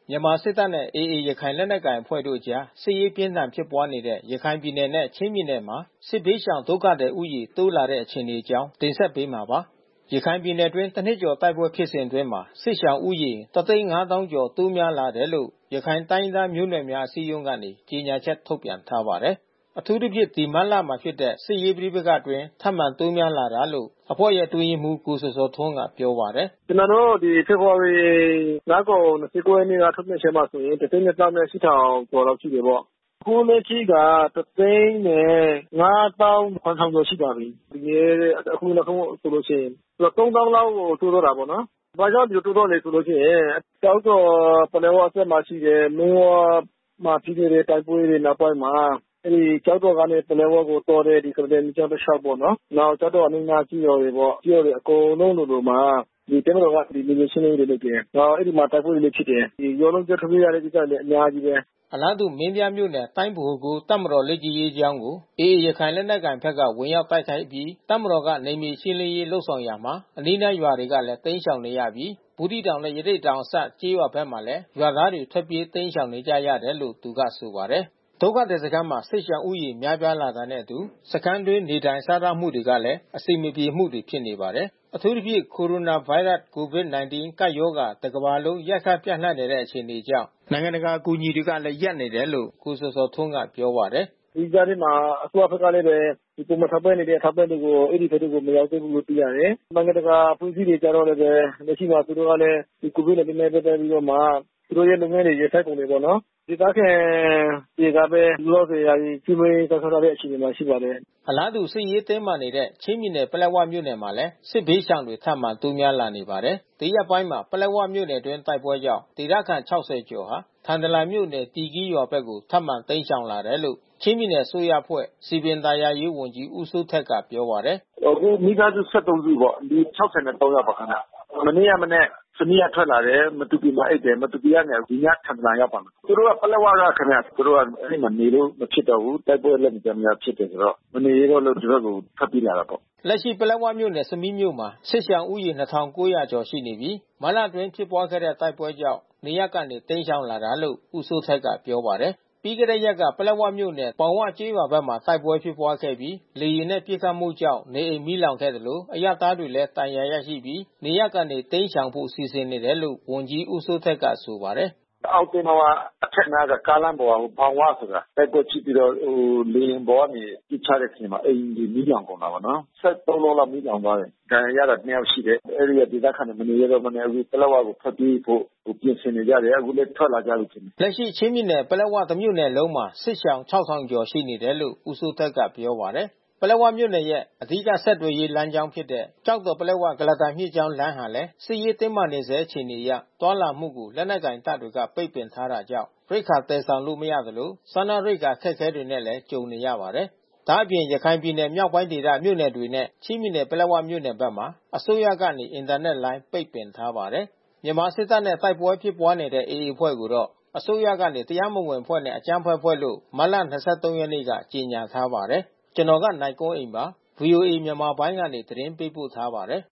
မြန်မာစစ်တပ်နဲ့ AA ရခိုင်လက်နက်ကိုင်အဖွဲ့တို့အကြား စစ်ရေးပြင်းထန်ဖြစ်ပွားနေတဲ့ ရခိုင်ပြည်နယ်နဲ့ချင်းပြည်နယ်မှာ စစ်ဘေးရှောင်ဒုက္ခသည်ဦးရေ တိုးလာတဲ့အခြေအနေအကြောင်း တင်ဆက်ပေးမှာပါ။ ရခိုင်ပြည်နယ်အတွင်း တနှစ်ကျော်တိုက်ပွဲဖြစ်စဉ်အတွင်း စစ်ရှောင်ဦးရေ 1,500,000 ကျော် တိုးများလာတယ်လို့ ရခိုင်တိုင်းရင်းသားမျိုးနွယ်များ အစည်းအရုံးကနေ ကြေညာချက်ထုတ်ပြန်ထားပါတယ်။ အထူးသဖြင့် ဒီမတ်လမှာဖြစ်တဲ့ စစ်ရေးပဋိပက္ခအတွင်း ထပ်မံတိုးများလာတာလို့ အဖွဲ့ရဲ့အတွင်းရေးမှူး ကိုဇော်ဇော်ထွန်းကပြောပါတယ်။ “ကျနော်တို့ဖေဖော်ဝါရီလကုန် 29 ရက်နေ့ကထုတ်ပြန်ချက်မှာဆိုရင် 1,2၈,၀၀၀ ကျော်လောက်ရှိတယ်ပေါ့။ အခုလက်ရှိက 1,5၇,၀၀၀ ကျော်ရှိပါပြီ။ ဒီနေ့အခုနောက်ဆုံးဆိုလို့ရှိရင် 3၀,၀၀၀ လောက်ကိုတိုးသွားတာပေါ့နော်။ ဘာကြောင့်ဒီလိုတိုးသွားလဲဆိုလို့ရှိရင် ကျောက်တော်ပလက်ဝအစပ်မှာရှိတဲ့ မီးဝမှာဖြစ်ခဲ့တဲ့တိုက်ပွဲတွေနောက်ပိုင်းမှာ အဲဒီကျောက်တော်ကနေပလက်ဝကိုသွားတဲ့ကုလားတန်မြစ်ကြောင်းတလျှောက်ပေါ့နော်။ နောက်ကျောက်တော်အနီးနားကျေးရွာတွေပေါ့။ ကျေးရွာတွေအကုန်လုံးလိုလိုမှာ တပ်မတော်ကနယ်မြေရှင်းလင်းရေးတွေလုပ်တယ်။ နောက်အဲဒီမှာတိုက်ပွဲတွေလည်းဖြစ်တယ်။ ရွာလုံးကျွတ်ထွက်ပြေးရတဲ့ကိစ္စတွေလည်းအများကြီးပဲ။ ” အလားတူ မင်းပြားမြို့နယ် တိုင်းဗဟို 9 တပ်မတော်လေ့ကျင့်ရေးကျောင်းကို AA ရခိုင်လက်နက်ကိုင်ဘက်က ဝင်ရောက်တိုက်ခိုက်အပြီး တပ်မတော်က နယ်မြေရှင်းလင်းရေးလုပ်ဆောင်ရာမှာ အနီးနားရွာတွေကလည်း တိမ်းရှောင်နေရပြီး ဘူးသီးတောင်နဲ့ ရသေ့တောင်အစပ်ကျေးရွာဘက်မှာလည်း ရွာသားတွေ ထွက်ပြေးတိမ်းရှောင်နေကြရတယ်လို့ သူကဆိုပါတယ်။ ဒုက္ခသည်စခန်းမှာ စစ်ရှောင်ဦးရေများပြားလာတာနဲ့အတူ စခန်းတွင်းနေထိုင်စားသောက်မှုတွေကလည်း အဆင်မပြေမှုတွေဖြစ်နေပါတယ်။ အထူးသဖြင့် ကိုရိုနာဗိုင်းရပ်စ် COVID-19 ကပ်ရောဂါ တကမ္ဘာလုံးရိုက်ခတ်ပျံ့နှံ့နေတဲ့အခြေအနေကြောင့် နိုင်ငံတကာအကူအညီတွေကလည်း ရပ်နေတယ်လို့ ကိုဇော်ဇော်ထွန်းကပြောပါတယ်။ “ဒီကြားထဲမှာအစိုးရဘက်ကလည်းပဲ ပုံမှန်ထောက်ပံ့နေတဲ့အထောက်ပံ့တွေကို အဲဒီဘက်ကိုမရောက်သေးဘူးလို့သိရတယ်။ နိုင်ငံတကာအဖွဲ့အစည်းတွေကျတော့လည်းပဲ လက်ရှိမှာသူတို့ကလည်း COVID-19 နဲ့ပတ်သက်ပြီးတော့မှ သူတို့ရဲ့လုပ်ငန်းတွေရပ်ဆိုင်းကုန်တယ်ပေါ့နော်။ ဒေသခံတွေကပဲ လောလောဆယ် ကျွေးမွေးစောင့်ရှောက်ထားတဲ့အခြေအနေမှာရှိပါတယ်။ ” အလားတူ စစ်ရေးတင်းမာနေတဲ့ ချင်းပြည်နယ် ပလက်ဝမြို့နယ်မှာလည်း စစ်ဘေးရှောင်တွေ ထပ်မံတိုးများလာနေပါတယ်။ ဒီရက်ပိုင်းမှာ ပလက်ဝမြို့နယ်အတွင်းတိုက်ပွဲကြောင့် ဒေသခံ ၆၀ ကျော်ဟာ ထန်တလန်မြို့နယ် တီကီးရွာဘက်ကို ထပ်မံတိမ်းရှောင်လာတယ်လို့ ချင်းပြည်နယ်အစိုးရအဖွဲ့ စည်ပင်သာယာရေးဝန်ကြီးဦးစိုးထက်ကပြောပါတယ်။ “အခုမိသားစု ၁၃ စုပေါ့။ လူ ၆၃ ယောက်ပါခင်ဗျ။ မနေ့ကမနက် ဆမီးကထွက်လာတယ်။ မတူပီမှာအိပ်တယ်။ မတူပီကနေ ဒီညထန်တလန်ရောက်ပါမယ်။ သူတို့ကပလက်ဝကခင်ဗျ။ သူတို့ကအဲဒီမှာနေလို့မဖြစ်တော့ဘူး။ တိုက်ပွဲလည်းမကြာမကြာဖြစ်တယ်ဆိုတော့ မနေရဲတော့လို့ ဒီဘက်ကိုထွက်ပြေးလာတာပေါ့။” လက်ရှိပလက်ဝမြို့နယ် ဆမီးမြို့မှာ စစ်ရှောင်ဦးရေ ၂,၉၀၀ ကျော်ရှိနေပြီး မတ်လအတွင်းဖြစ်ပွားခဲ့တဲ့တိုက်ပွဲကြောင့် နေရပ်ကနေတိမ်းရှောင်လာတာလို့ ဦးစိုးထက်ကပြောပါတယ်။ ပြီးခဲ့တဲ့ရက်က ပလက်ဝမြို့နယ် ပေါင်ဝကျေးရွာဘက်မှာ တိုက်ပွဲဖြစ်ပွားခဲ့ပြီး လေယာဉ်နဲ့ပစ်ခတ်မှုကြောင့် နေအိမ်မီးလောင်ခဲ့သလို အရပ်သားတွေလည်း ဒဏ်ရာရရှိပြီး နေရပ်ကနေတိမ်းရှောင်ဖို့စီစဉ်နေတယ်လို့ ဝန်ကြီးဦးစိုးထက်ကဆိုပါတယ်။ “အောက်သဲမဝအထက်နားက ကားလမ်းပေါ်က ပေါင်ဝဆိုတာ။ တိုက်ပွဲဖြစ်ပြီးတော့လေယာဉ်ပေါ်ကနေပစ်ချတဲ့အချိန်မှာ အိမ်တွေမီးလောင်ကုန်တာပေါ့နော်။ လုံးလောက်မီးလောင်သွားတယ်။ ဒဏ်ရာရတာ နှစ်ယောက်ရှိတယ်။ အဲဒီကဒေသခံတွေမနေရဲတော့ဘဲနဲ့ အခုပလက်ဝကိုထွက်ပြေးဖို့ပြင်ဆင်နေကြတယ်။ အခုလည်းထွက်လာကြပြီထင်တယ်။ ” လက်ရှိချင်းပြည်နယ် ပလက်ဝတမြို့နယ်လုံးမှာ စစ်ရှောင် ၆,၀၀၀ ကျော်ရှိနေတယ်လို့ ဦးစိုးထက်ကပြောပါတယ်။ ပလက်ဝမြို့နယ်ရဲ့ အဓိကဆက်သွယ်ရေးလမ်းကြောင်းဖြစ်တဲ့ ကျောက်တော် ပလက်ဝ ကုလားတန်မြစ်ကြောင်းလမ်းဟာလည်း စစ်ရေးတင်းမာနေဆဲအခြေအနေအရ သွားလာမှုကိုလက်နက်ကိုင်တပ်တွေက ပိတ်ပင်ထားတာကြောင့် ရိက္ခာသယ်ဆောင်လို့မရသလို စားနပ်ရိက္ခာအခက်ခဲတွေနဲ့လည်း ကြုံနေရပါတယ်။ ဒါ့အပြင် ရခိုင်ပြည်နယ်မြောက်ပိုင်းဒေသမြို့နယ်တွေနဲ့ ချင်းပြည်နယ်ပလက်ဝမြို့နယ်ဘက်မှာ အစိုးရကနေ အင်တာနက်လိုင်းပိတ်ပင်ထားပါတယ်။ မြန်မာစစ်တပ်နဲ့တိုက်ပွဲဖြစ်ပွားနေတဲ့ AA အဖွဲ့ကိုတော့ အစိုးရကနေ တရားမဝင်အဖွဲ့နဲ့ အကြမ်းဖက်အဖွဲ့လို့ မတ်လ ၂၃ ရက်နေ့က ကြေညာထားပါတယ်။ နိုင်ကွန်းအိန် သတင်းပေးပို့ထားပါတယ်